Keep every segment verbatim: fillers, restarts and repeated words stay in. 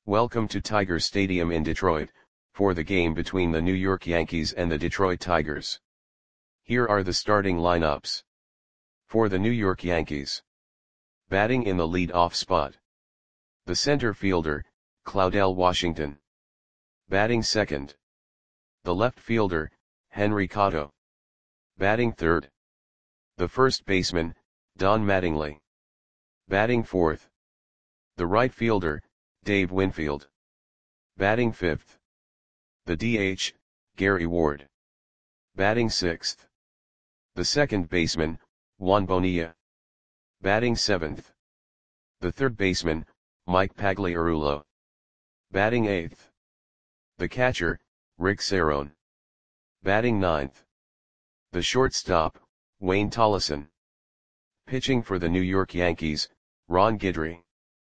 Welcome to Tiger Stadium in Detroit, for the game between the New York Yankees and the Detroit Tigers. Here are the starting lineups. For the New York Yankees. Batting in the lead-off spot. The center fielder, Claudell Washington. Batting second. The left fielder, Henry Cotto. Batting third. The first baseman, Don Mattingly. Batting fourth. The right fielder, Dave Winfield. Batting fifth. The D H, Gary Ward. Batting sixth. The second baseman, Juan Bonilla. Batting seventh. The third baseman, Mike Pagliarulo. Batting eighth. The catcher, Rick Cerone. Batting ninth. The shortstop, Wayne Tollison. Pitching for the New York Yankees, Ron Guidry.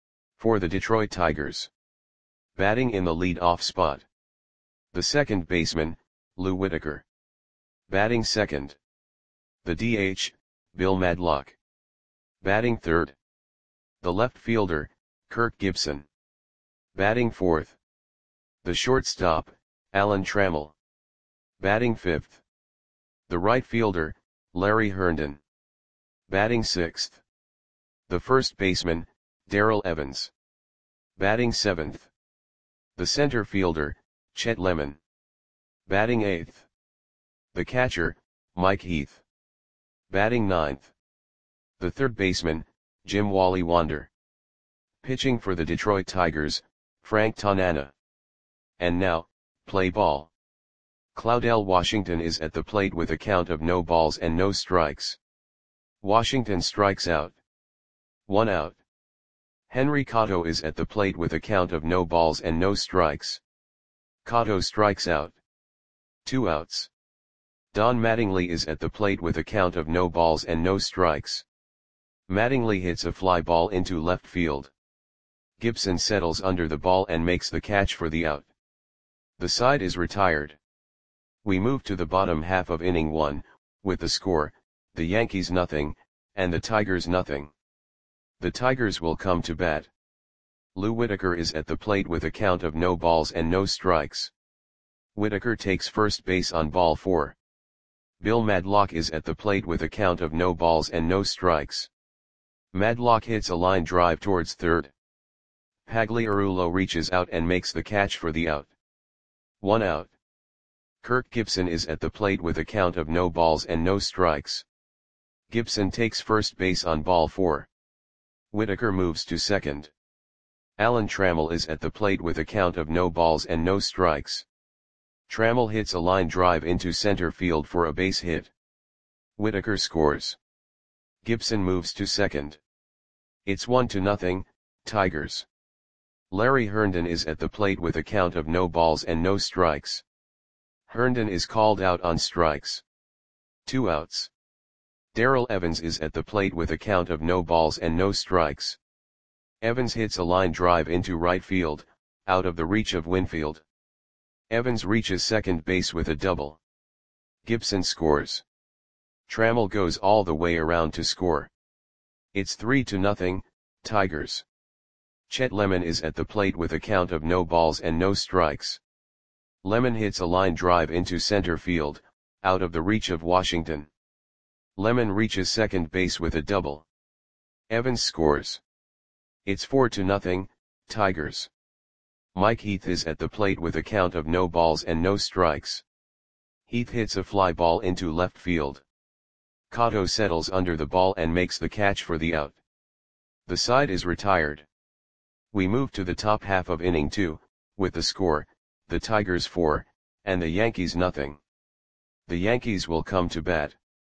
For the Detroit Tigers. Batting in the lead-off spot. The second baseman, Lou Whitaker. Batting second. The D H, Bill Madlock. Batting third. The left fielder, Kirk Gibson. Batting fourth. The shortstop, Alan Trammell. Batting fifth. The right fielder, Larry Herndon. Batting sixth. The first baseman, Darrell Evans. Batting seventh. The center fielder, Chet Lemon. Batting eighth. The catcher, Mike Heath. Batting ninth. The third baseman, Jim Wally Wander. Pitching for the Detroit Tigers, Frank Tanana. And now, play ball. Claudell Washington is at the plate with a count of no balls and no strikes. Washington strikes out. One out. Henry Cotto is at the plate with a count of no balls and no strikes. Cotto strikes out. Two outs. Don Mattingly is at the plate with a count of no balls and no strikes. Mattingly hits a fly ball into left field. Gibson settles under the ball and makes the catch for the out. The side is retired. We move to the bottom half of inning one, with the score, the Yankees nothing, and the Tigers nothing. The Tigers will come to bat. Lou Whitaker is at the plate with a count of no balls and no strikes. Whitaker takes first base on ball four. Bill Madlock is at the plate with a count of no balls and no strikes. Madlock hits a line drive towards third. Pagliarulo reaches out and makes the catch for the out. One out. Kirk Gibson is at the plate with a count of no balls and no strikes. Gibson takes first base on ball four. Whitaker moves to second. Alan Trammell is at the plate with a count of no balls and no strikes. Trammell hits a line drive into center field for a base hit. Whitaker scores. Gibson moves to second. It's one to nothing, Tigers. Larry Herndon is at the plate with a count of no balls and no strikes. Herndon is called out on strikes. Two outs. Darrell Evans is at the plate with a count of no balls and no strikes. Evans hits a line drive into right field, out of the reach of Winfield. Evans reaches second base with a double. Gibson scores. Trammell goes all the way around to score. It's three to nothing, Tigers. Chet Lemon is at the plate with a count of no balls and no strikes. Lemon hits a line drive into center field, out of the reach of Washington. Lemon reaches second base with a double. Evans scores. It's four to nothing, Tigers. Mike Heath is at the plate with a count of no balls and no strikes. Heath hits a fly ball into left field. Cotto settles under the ball and makes the catch for the out. The side is retired. We move to the top half of inning two, with the score, the Tigers four, and the Yankees nothing. The Yankees will come to bat.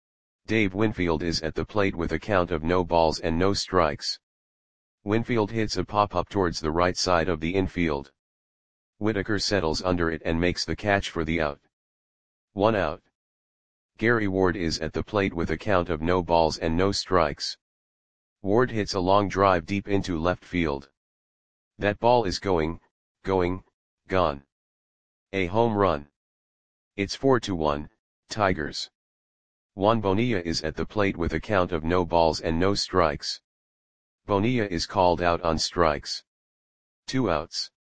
Dave Winfield is at the plate with a count of no balls and no strikes. Winfield hits a pop-up towards the right side of the infield. Whitaker settles under it and makes the catch for the out. One out. Gary Ward is at the plate with a count of no balls and no strikes. Ward hits a long drive deep into left field. That ball is going, going, gone. A home run. It's four to one, Tigers. Juan Bonilla is at the plate with a count of no balls and no strikes. Bonilla is called out on strikes. Two outs.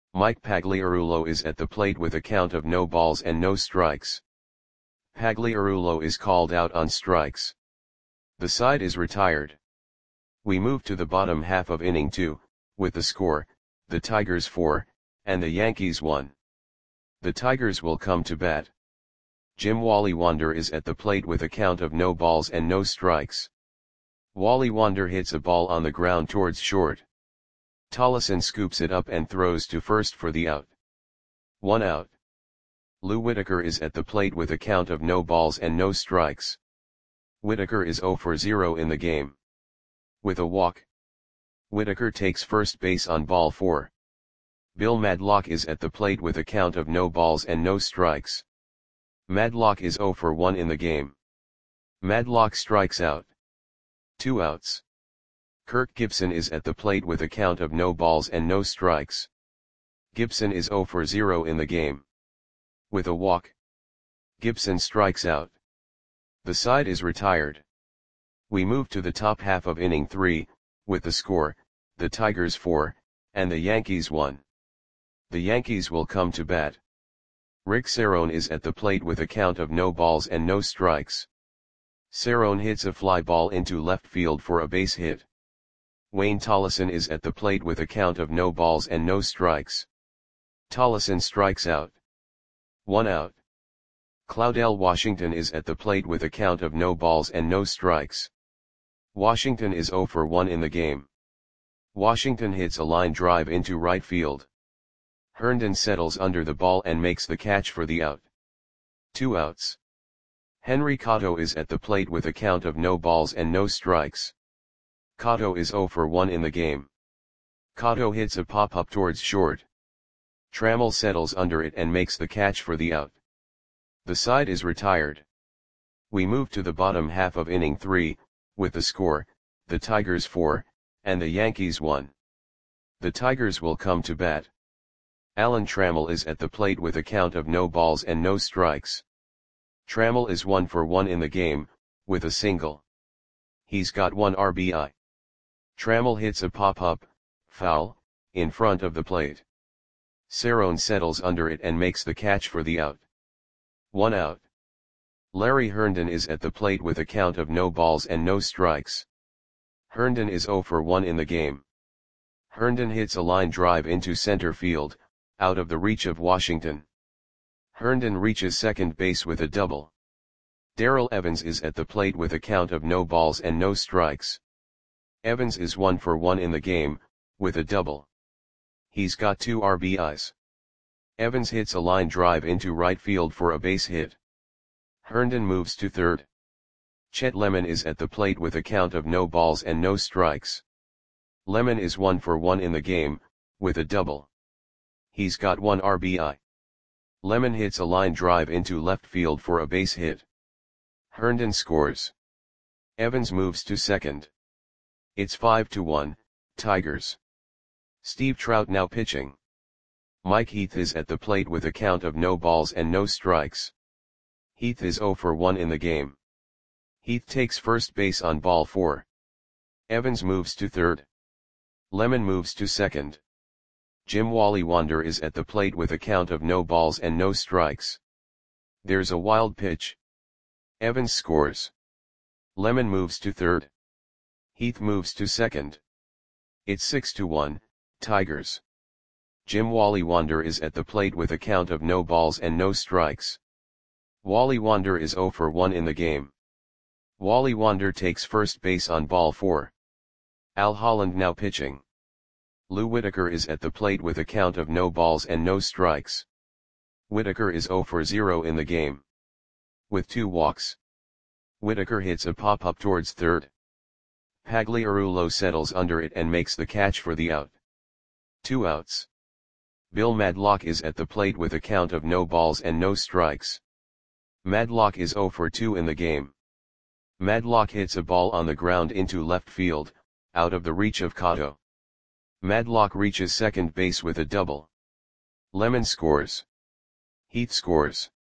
Mike Pagliarulo is at the plate with a count of no balls and no strikes. Pagliarulo is called out on strikes. The side is retired. We move to the bottom half of inning two, with the score, the Tigers four, and the Yankees one. The Tigers will come to bat. Jim Wally Wander is at the plate with a count of no balls and no strikes. Wally Wander hits a ball on the ground towards short. Tollison scoops it up and throws to first for the out. One out. Lou Whitaker is at the plate with a count of no balls and no strikes. Whitaker is zero for zero in the game. With a walk, Whitaker takes first base on ball four. Bill Madlock is at the plate with a count of no balls and no strikes. Madlock is zero for one in the game. Madlock strikes out. Two outs. Kirk Gibson is at the plate with a count of no balls and no strikes. Gibson is zero for zero in the game. With a walk, Gibson strikes out. The side is retired. We move to the top half of inning three, with the score, the Tigers four, and the Yankees one. The Yankees will come to bat. Rick Cerrone is at the plate with a count of no balls and no strikes. Cerrone hits a fly ball into left field for a base hit. Wayne Tollison is at the plate with a count of no balls and no strikes. Tollison strikes out. One out. Claudell Washington is at the plate with a count of no balls and no strikes. Washington is zero for one in the game. Washington hits a line drive into right field. Herndon settles under the ball and makes the catch for the out. Two outs. Henry Cotto is at the plate with a count of no balls and no strikes. Cotto is zero for one in the game. Cotto hits a pop-up towards short. Trammell settles under it and makes the catch for the out. The side is retired. We move to the bottom half of inning three, with the score, the Tigers four, and the Yankees one. The Tigers will come to bat. Alan Trammell is at the plate with a count of no balls and no strikes. Trammell is one for one in the game, with a single. He's got one R B I. Trammell hits a pop-up, foul, in front of the plate. Cerrone settles under it and makes the catch for the out. One out. Larry Herndon is at the plate with a count of no balls and no strikes. Herndon is zero for one in the game. Herndon hits a line drive into center field, out of the reach of Washington. Herndon reaches second base with a double. Darrell Evans is at the plate with a count of no balls and no strikes. Evans is one for one in the game, with a double. He's got two R B Is. Evans hits a line drive into right field for a base hit. Herndon moves to third. Chet Lemon is at the plate with a count of no balls and no strikes. Lemon is one for one in the game, with a double. He's got one R B I. Lemon hits a line drive into left field for a base hit. Herndon scores. Evans moves to second. It's five to one, Tigers. Steve Trout now pitching. Mike Heath is at the plate with a count of no balls and no strikes. Heath is zero for one in the game. Heath takes first base on ball four. Evans moves to third. Lemon moves to second. Jim Wally Wander is at the plate with a count of no balls and no strikes. There's a wild pitch. Evans scores. Lemon moves to third. Heath moves to second. It's six to one, Tigers. Jim Wally Wander is at the plate with a count of no balls and no strikes. Wally Wander is zero for one in the game. Wally Wander takes first base on ball four. Al Holland now pitching. Lou Whitaker is at the plate with a count of no balls and no strikes. Whitaker is zero for zero in the game. With two walks, Whitaker hits a pop-up towards third. Pagliarulo settles under it and makes the catch for the out. Two outs. Bill Madlock is at the plate with a count of no balls and no strikes. Madlock is zero for two in the game. Madlock hits a ball on the ground into left field, out of the reach of Cotto. Madlock reaches second base with a double. Lemon scores. Heath scores.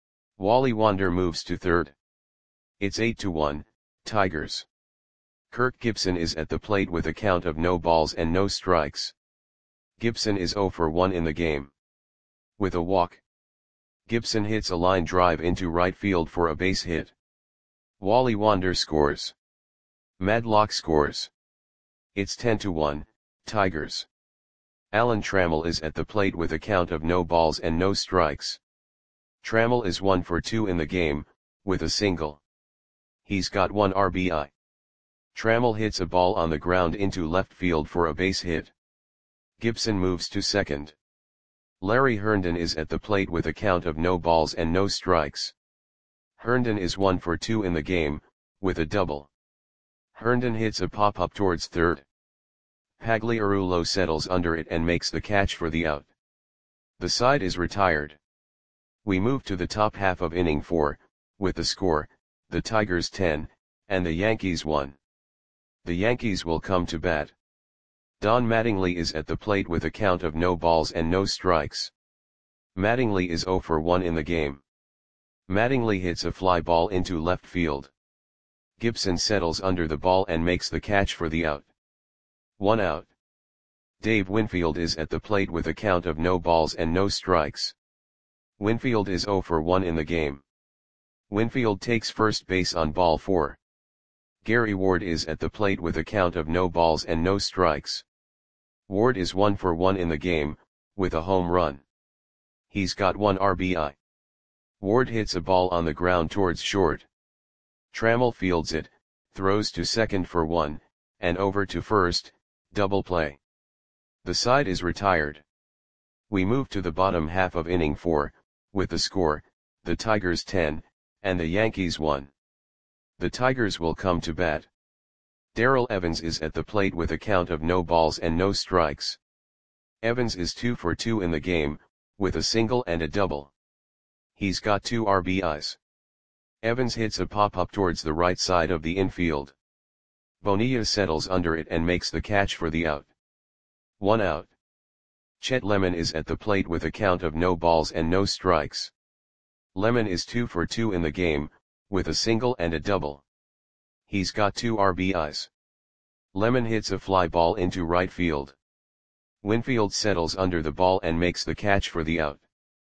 Wally Wander moves to third. It's eight to one, Tigers. Kirk Gibson is at the plate with a count of no balls and no strikes. Gibson is zero for one in the game. With a walk, Gibson hits a line drive into right field for a base hit. Wally Wander scores. Madlock scores. It's ten to one, Tigers. Alan Trammell is at the plate with a count of no balls and no strikes. Trammell is one for two in the game, with a single. He's got one R B I. Trammell hits a ball on the ground into left field for a base hit. Gibson moves to second. Larry Herndon is at the plate with a count of no balls and no strikes. Herndon is one for two in the game, with a double. Herndon hits a pop-up towards third. Pagliarulo settles under it and makes the catch for the out. The side is retired. We move to the top half of inning four, with the score, the Tigers ten, and the Yankees one. The Yankees will come to bat. Don Mattingly is at the plate with a count of no balls and no strikes. Mattingly is zero for one in the game. Mattingly hits a fly ball into left field. Gibson settles under the ball and makes the catch for the out. One out. Dave Winfield is at the plate with a count of no balls and no strikes. Winfield is zero for one in the game. Winfield takes first base on ball four. Gary Ward is at the plate with a count of no balls and no strikes. Ward is one for one in the game, with a home run. He's got one R B I. Ward hits a ball on the ground towards short. Trammell fields it, throws to second for one, and over to first, double play. The side is retired. We move to the bottom half of inning four, with the score, the Tigers ten, and the Yankees one. The Tigers will come to bat. Darrell Evans is at the plate with a count of no balls and no strikes. Evans is two for two in the game, with a single and a double. He's got two R B Is. Evans hits a pop-up towards the right side of the infield. Bonilla settles under it and makes the catch for the out. One out. Chet Lemon is at the plate with a count of no balls and no strikes. Lemon is two for two in the game, with a single and a double. He's got two R B Is. Lemon hits a fly ball into right field. Winfield settles under the ball and makes the catch for the out.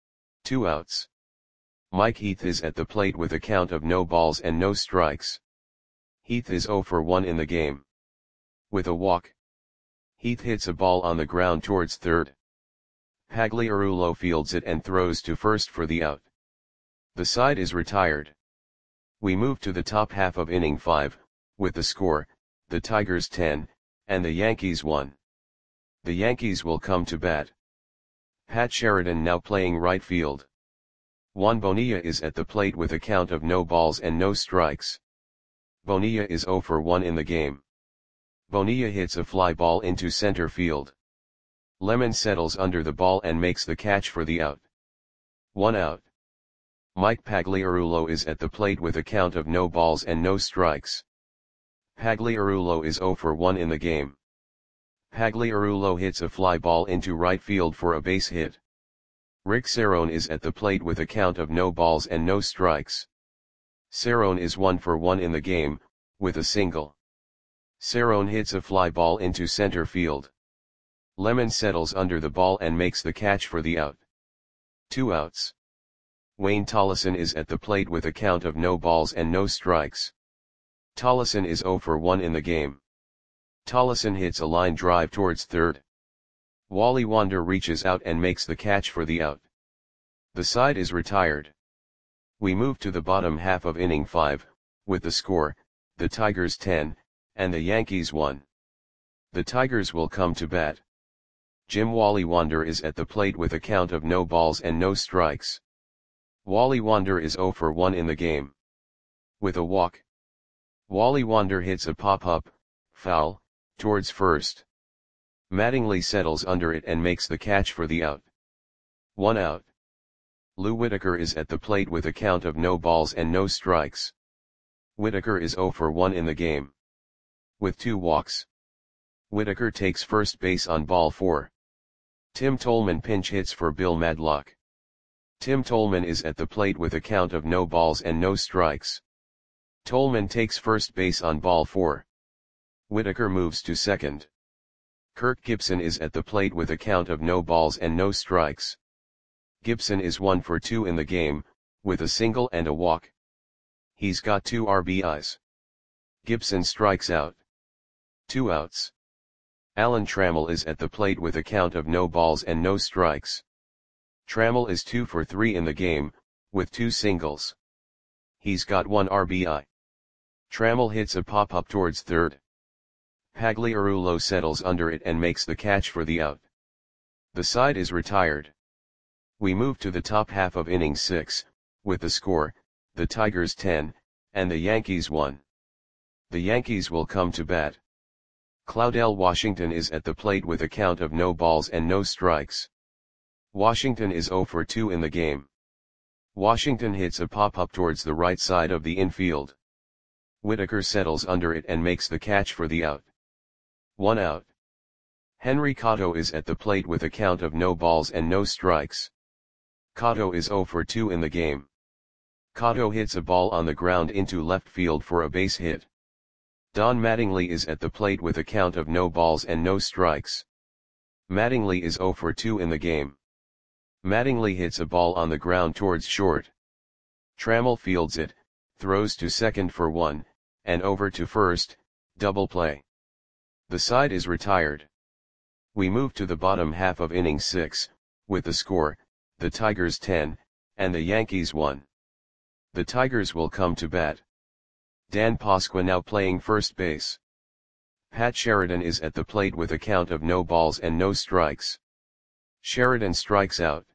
Two outs. Mike Heath is at the plate with a count of no balls and no strikes. Heath is zero for one in the game. With a walk, Heath hits a ball on the ground towards third. Pagliarulo fields it and throws to first for the out. The side is retired. We move to the top half of inning five, with the score, the Tigers ten, and the Yankees one. The Yankees will come to bat. Pat Sheridan now playing right field. Juan Bonilla is at the plate with a count of no balls and no strikes. Bonilla is zero for one in the game. Bonilla hits a fly ball into center field. Lemon settles under the ball and makes the catch for the out. One out. Mike Pagliarulo is at the plate with a count of no balls and no strikes. Pagliarulo is zero for one in the game. Pagliarulo hits a fly ball into right field for a base hit. Rick Cerrone is at the plate with a count of no balls and no strikes. Cerrone is one for one in the game, with a single. Cerrone hits a fly ball into center field. Lemon settles under the ball and makes the catch for the out. Two outs. Wayne Tollison is at the plate with a count of no balls and no strikes. Tollison is zero for one in the game. Tollison hits a line drive towards third. Wally Wander reaches out and makes the catch for the out. The side is retired. We move to the bottom half of inning five, with the score, the Tigers ten, and the Yankees one. The Tigers will come to bat. Jim Wally Wander is at the plate with a count of no balls and no strikes. Wally Wander is zero for one in the game. With a walk, Wally Wander hits a pop-up, foul, towards first. Mattingly settles under it and makes the catch for the out. One out. Lou Whitaker is at the plate with a count of no balls and no strikes. Whitaker is zero for one in the game. With two walks, Whitaker takes first base on ball four. Tim Tolman pinch hits for Bill Madlock. Tim Tolman is at the plate with a count of no balls and no strikes. Tolman takes first base on ball four. Whitaker moves to second. Kirk Gibson is at the plate with a count of no balls and no strikes. Gibson is one for two in the game, with a single and a walk. He's got two R B Is. Gibson strikes out. Two outs. Alan Trammell is at the plate with a count of no balls and no strikes. Trammell is two for three in the game, with two singles. He's got one R B I. Trammell hits a pop-up towards third. Pagliarulo settles under it and makes the catch for the out. The side is retired. We move to the top half of inning six, with the score, the Tigers ten, and the Yankees one. The Yankees will come to bat. Claudell Washington is at the plate with a count of no balls and no strikes. Washington is zero for two in the game. Washington hits a pop-up towards the right side of the infield. Whitaker settles under it and makes the catch for the out. One out. Henry Cotto is at the plate with a count of no balls and no strikes. Cotto is zero for two in the game. Cotto hits a ball on the ground into left field for a base hit. Don Mattingly is at the plate with a count of no balls and no strikes. Mattingly is zero for two in the game. Mattingly hits a ball on the ground towards short. Trammell fields it, throws to second for one, and over to first, double play. The side is retired. We move to the bottom half of inning six, with the score, the Tigers ten, and the Yankees one. The Tigers will come to bat. Dan Pasqua now playing first base. Pat Sheridan is at the plate with a count of no balls and no strikes. Sheridan strikes out.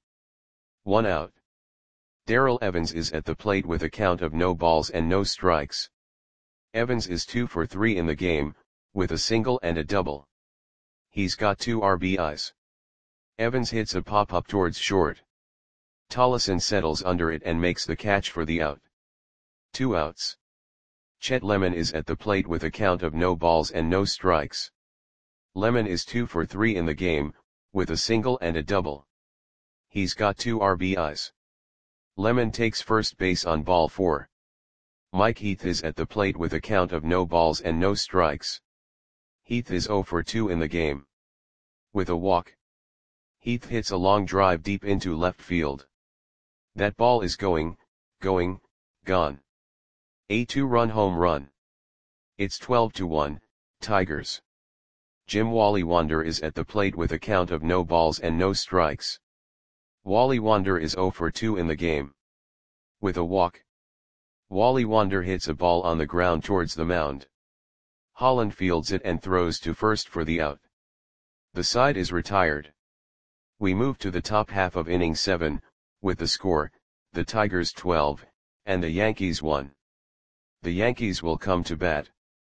One out. Darrell Evans is at the plate with a count of no balls and no strikes. Evans is two for three in the game, with a single and a double. He's got two R B Is. Evans hits a pop-up towards short. Tollison settles under it and makes the catch for the out. Two outs. Chet Lemon is at the plate with a count of no balls and no strikes. Lemon is two for three in the game, with a single and a double. He's got two R B Is. Lemon takes first base on ball four. Mike Heath is at the plate with a count of no balls and no strikes. Heath is zero for two in the game. With a walk. Heath hits a long drive deep into left field. That ball is going, going, gone. A two-run home run. It's twelve to one, Tigers. Jim Wally Wander is at the plate with a count of no balls and no strikes. Wally Wander is zero for two in the game. With a walk. Wally Wander hits a ball on the ground towards the mound. Holland fields it and throws to first for the out. The side is retired. We move to the top half of inning seven, with the score, the Tigers twelve, and the Yankees one. The Yankees will come to bat.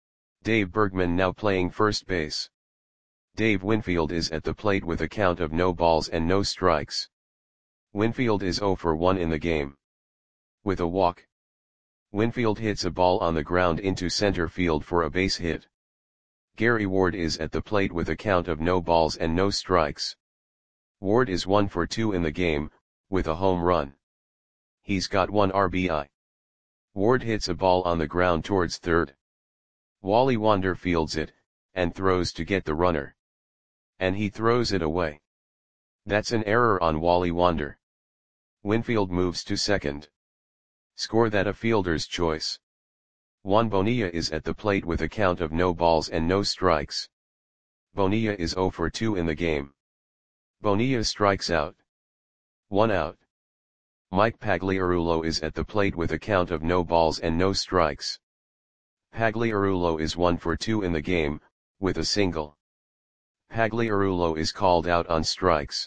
Dave Bergman now playing first base. Dave Winfield is at the plate with a count of no balls and no strikes. Winfield is zero for one in the game. With a walk. Winfield hits a ball on the ground into center field for a base hit. Gary Ward is at the plate with a count of no balls and no strikes. Ward is one for two in the game, with a home run. He's got one R B I. Ward hits a ball on the ground towards third. Wally Wander fields it, and throws to get the runner. And he throws it away. That's an error on Wally Wander. Winfield moves to second. Score that a fielder's choice. Juan Bonilla is at the plate with a count of no balls and no strikes. Bonilla is zero for two in the game. Bonilla strikes out. One out. Mike Pagliarulo is at the plate with a count of no balls and no strikes. Pagliarulo is one for two in the game, with a single. Pagliarulo is called out on strikes.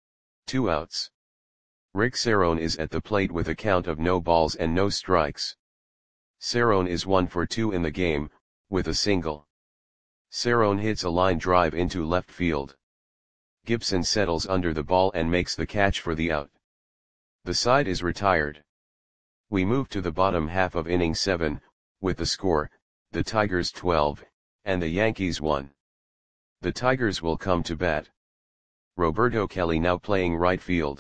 Two outs. Rick Cerrone is at the plate with a count of no balls and no strikes. Cerrone is one for two in the game, with a single. Cerrone hits a line drive into left field. Gibson settles under the ball and makes the catch for the out. The side is retired. We move to the bottom half of inning seven, with the score, the Tigers twelve, and the Yankees one. The Tigers will come to bat. Roberto Kelly now playing right field.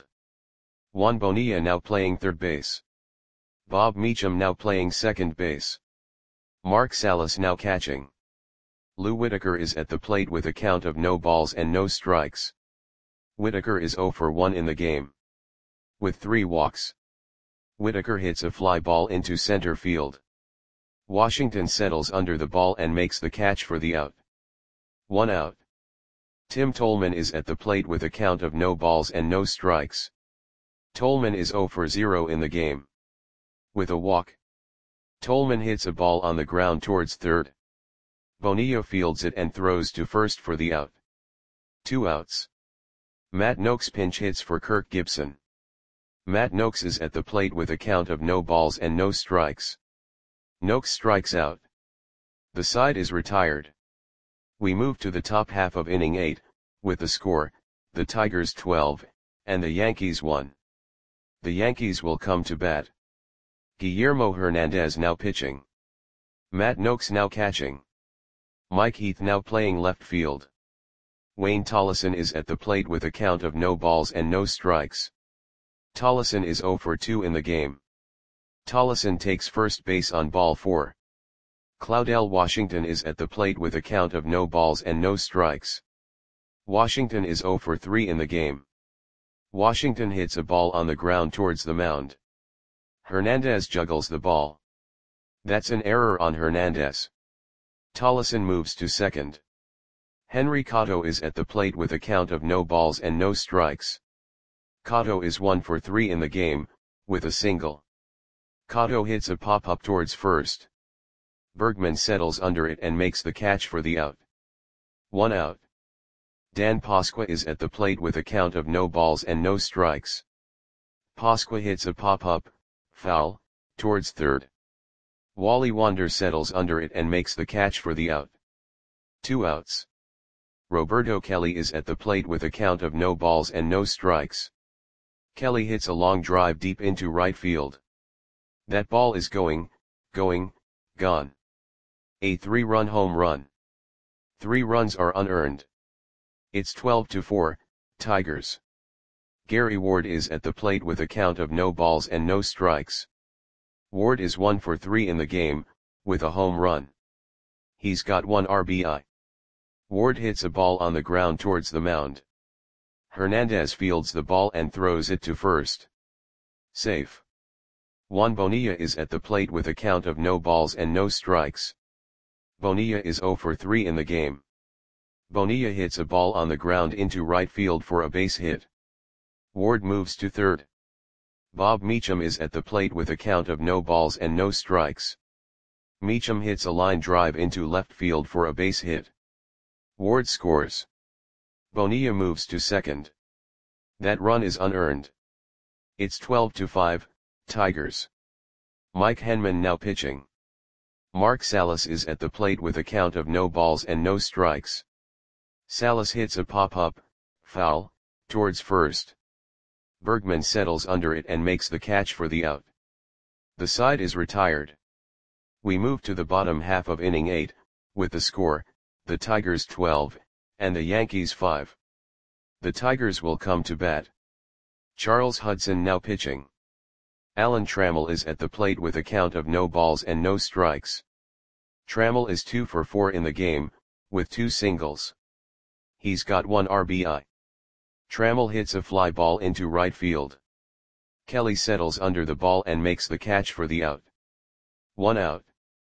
Juan Bonilla now playing third base. Bob Meacham now playing second base. Mark Salas now catching. Lou Whitaker is at the plate with a count of no balls and no strikes. Whitaker is zero for one in the game. With three walks. Whitaker hits a fly ball into center field. Washington settles under the ball and makes the catch for the out. One out. Tim Tolman is at the plate with a count of no balls and no strikes. Tolman is zero for zero in the game. With a walk. Tolman hits a ball on the ground towards third. Bonilla fields it and throws to first for the out. Two outs. Matt Noakes pinch hits for Kirk Gibson. Matt Noakes is at the plate with a count of no balls and no strikes. Noakes strikes out. The side is retired. We move to the top half of inning eight, with the score, the Tigers twelve, and the Yankees one. The Yankees will come to bat. Guillermo Hernandez now pitching. Matt Noakes now catching. Mike Heath now playing left field. Wayne Tollison is at the plate with a count of no balls and no strikes. Tollison is zero for two in the game. Tollison takes first base on ball four. Claudell Washington is at the plate with a count of no balls and no strikes. Washington is zero for three in the game. Washington hits a ball on the ground towards the mound. Hernandez juggles the ball. That's an error on Hernandez. Tollison moves to second. Henry Cotto is at the plate with a count of no balls and no strikes. Cotto is one for three in the game, with a single. Cotto hits a pop-up towards first. Bergman settles under it and makes the catch for the out. One out. Dan Pasqua is at the plate with a count of no balls and no strikes. Pasqua hits a pop-up, foul, towards third. Wally Wander settles under it and makes the catch for the out. Two outs. Roberto Kelly is at the plate with a count of no balls and no strikes. Kelly hits a long drive deep into right field. That ball is going, going, gone. A three-run home run. Three runs are unearned. It's twelve to four, Tigers. Gary Ward is at the plate with a count of no balls and no strikes. Ward is one for three in the game, with a home run. He's got one R B I. Ward hits a ball on the ground towards the mound. Hernandez fields the ball and throws it to first. Safe. Juan Bonilla is at the plate with a count of no balls and no strikes. Bonilla is zero for three in the game. Bonilla hits a ball on the ground into right field for a base hit. Ward moves to third. Bob Meacham is at the plate with a count of no balls and no strikes. Meacham hits a line drive into left field for a base hit. Ward scores. Bonilla moves to second. That run is unearned. It's twelve to five, Tigers. Mike Henman now pitching. Mark Salas is at the plate with a count of no balls and no strikes. Salas hits a pop-up, foul, towards first. Bergman settles under it and makes the catch for the out. The side is retired. We move to the bottom half of inning eight, with the score, the Tigers twelve, and the Yankees five. The Tigers will come to bat. Charles Hudson now pitching. Alan Trammell is at the plate with a count of no balls and no strikes. Trammell is two for four in the game, with two singles. He's got one R B I. Trammell hits a fly ball into right field. Kelly settles under the ball and makes the catch for the out. One out.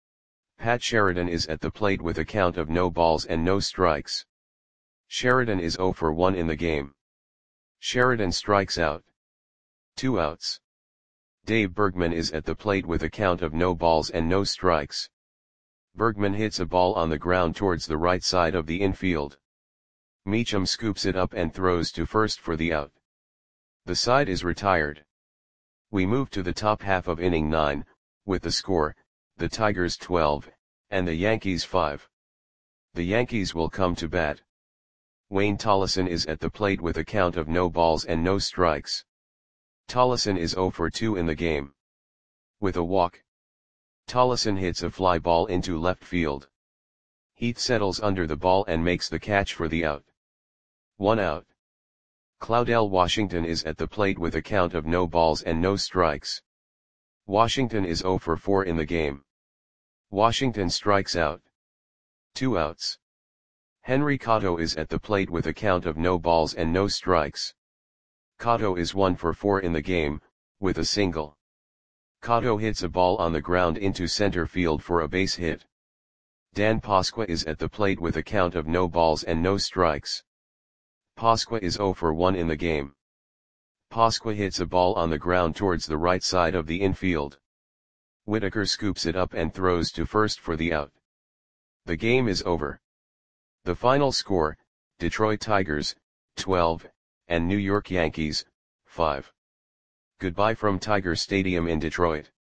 Pat Sheridan is at the plate with a count of no balls and no strikes. Sheridan is zero for one in the game. Sheridan strikes out. Two outs. Dave Bergman is at the plate with a count of no balls and no strikes. Bergman hits a ball on the ground towards the right side of the infield. Meacham scoops it up and throws to first for the out. The side is retired. We move to the top half of inning nine, with the score, the Tigers twelve, and the Yankees five. The Yankees will come to bat. Wayne Tollison is at the plate with a count of no balls and no strikes. Tollison is zero for two in the game. With a walk. Tollison hits a fly ball into left field. Heath settles under the ball and makes the catch for the out. One out. Claudell Washington is at the plate with a count of no balls and no strikes. Washington is zero for four in the game. Washington strikes out. Two outs. Henry Cotto is at the plate with a count of no balls and no strikes. Cotto is one for four in the game, with a single. Cotto hits a ball on the ground into center field for a base hit. Dan Pasqua is at the plate with a count of no balls and no strikes. Pasqua is zero for one in the game. Pasqua hits a ball on the ground towards the right side of the infield. Whitaker scoops it up and throws to first for the out. The game is over. The final score, Detroit Tigers, twelve, and New York Yankees, five. Goodbye from Tiger Stadium in Detroit.